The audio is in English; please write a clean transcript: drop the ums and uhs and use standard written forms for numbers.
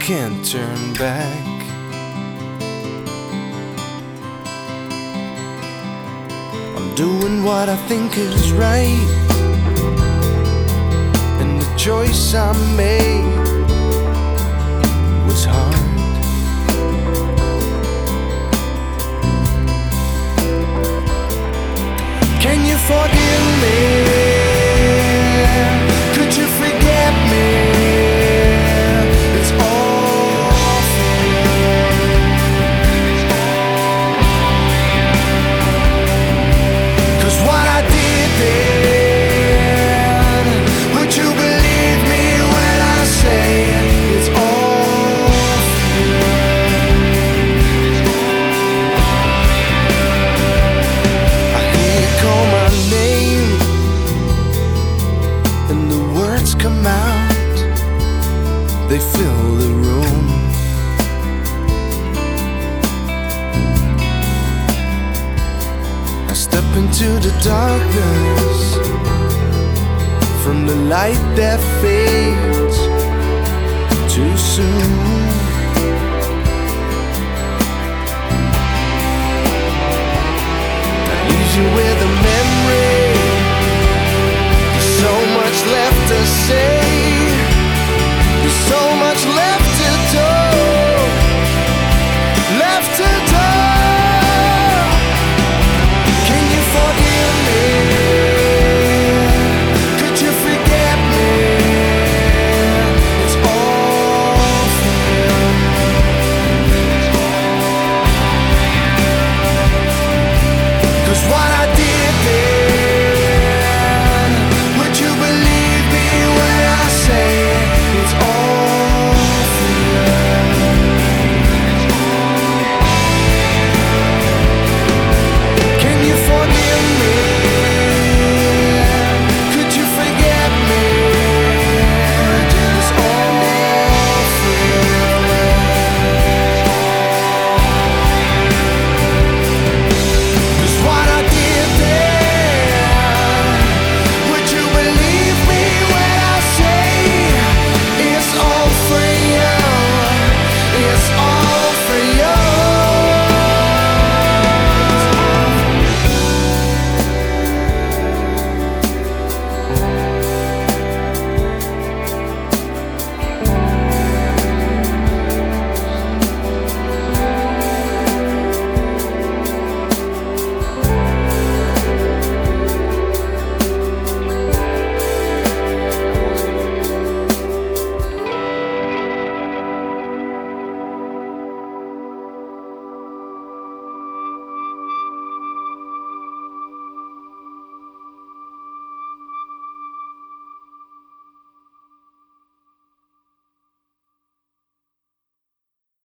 can't turn back. I'm doing what I think is right, and the choice I made was hard. Can you forgive me? Could you forget me? It's all fair. Cause what I did then, would you believe me when I say it's all fair? I hear you call my name, and the words come out, they fill the room. I step into the darkness from the light that fades too soon.